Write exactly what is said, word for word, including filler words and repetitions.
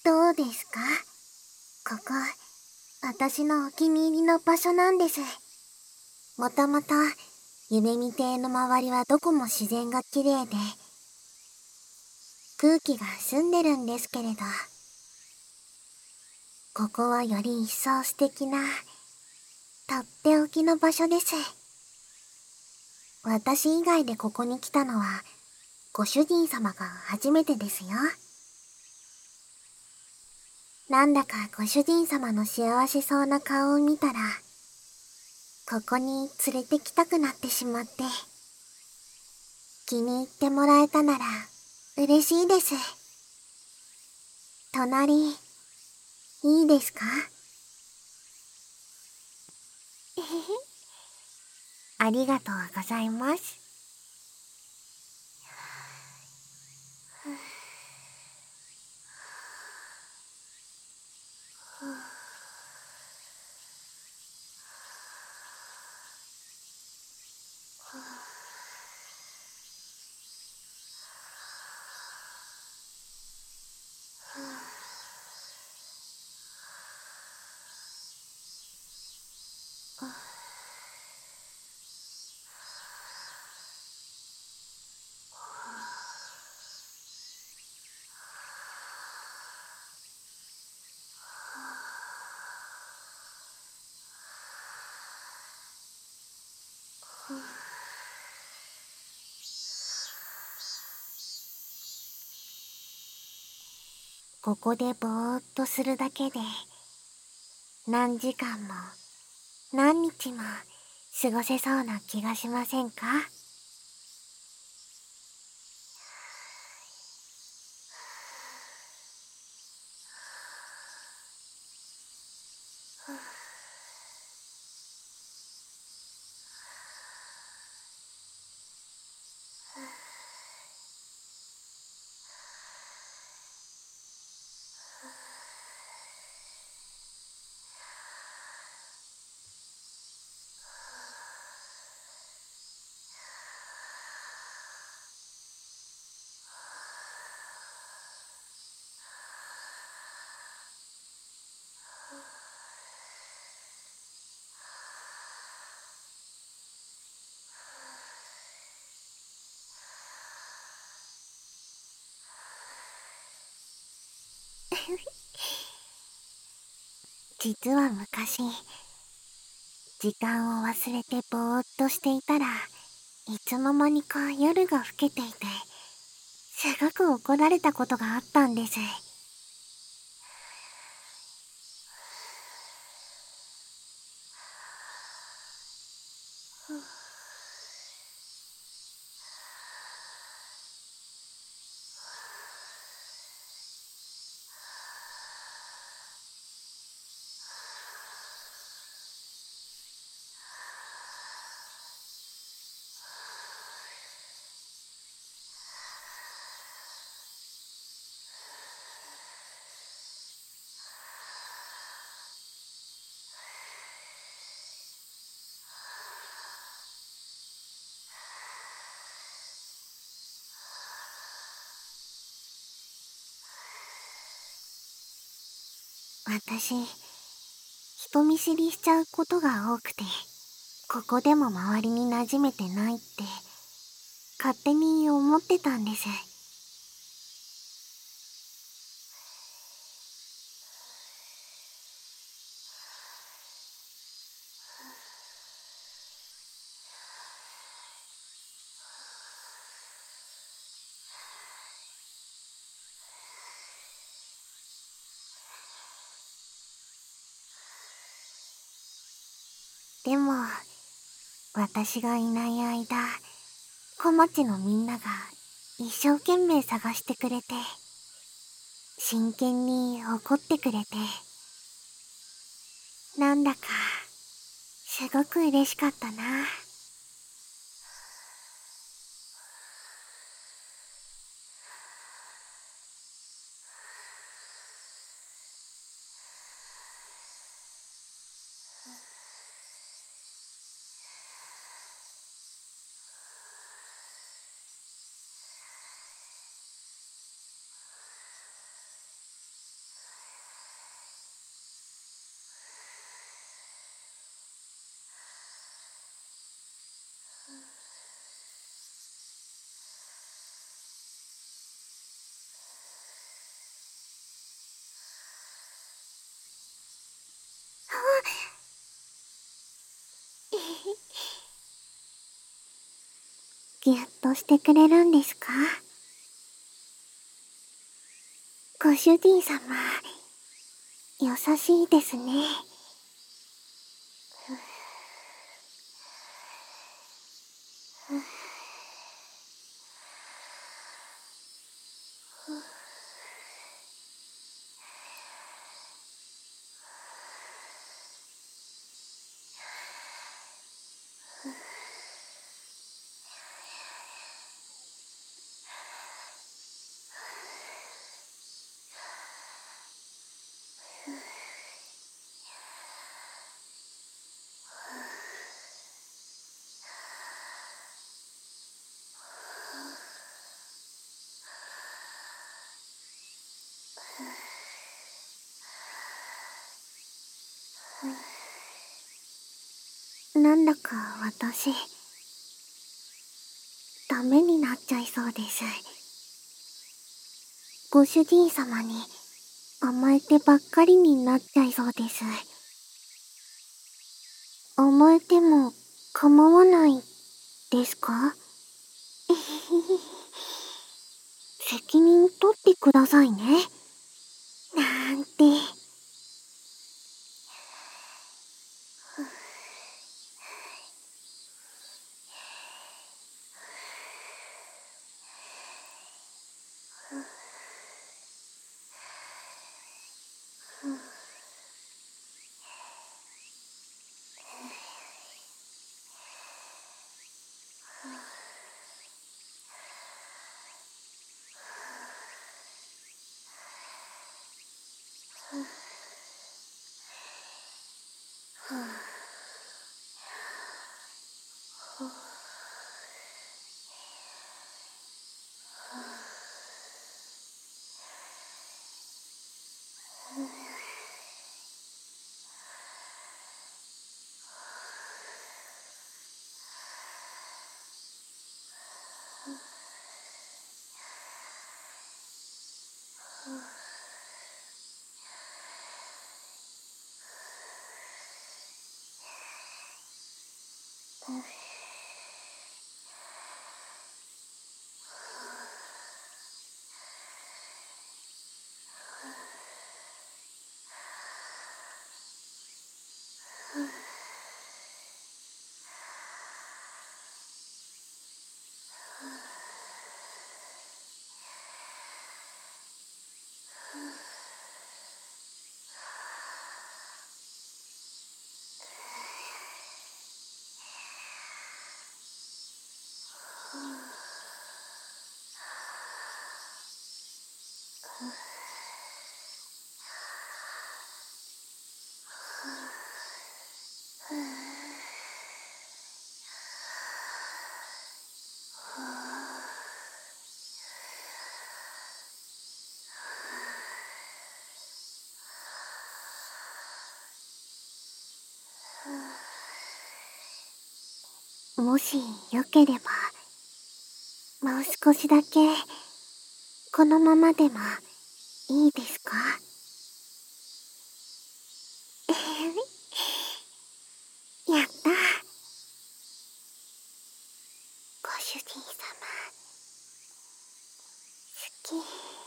どうですか？ここ、私のお気に入りの場所なんです。もともと、夢見亭の周りはどこも自然が綺麗で、空気が澄んでるんですけれど、ここはより一層素敵な、とっておきの場所です。私以外でここに来たのは、ご主人様が初めてですよ。なんだかご主人様の幸せそうな顔を見たら、ここに連れてきたくなってしまって、気に入ってもらえたなら嬉しいです。隣、いいですか？えへへ。ありがとうございます。ここでぼーっとするだけで、何時間も、何日も過ごせそうな気がしませんか？実は昔、時間を忘れてぼーっとしていたら、いつの間にか夜が更けていて、すごく怒られたことがあったんです。私、人見知りしちゃうことが多くて、ここでも周りに馴染めてないって、勝手に思ってたんです。でも、私がいない間、小町のみんなが一生懸命探してくれて、真剣に怒ってくれて、なんだか、すごく嬉しかったな。 としてくれるんですか？ご主人様、優しいですね。なんだか私、ダメになっちゃいそうです。ご主人様に甘えてばっかりになっちゃいそうです。甘えても構わないですか？責任取ってくださいね。なんて。もしよければ、もう少しだけ、このままでもいいですか？やった。ご主人様、好き。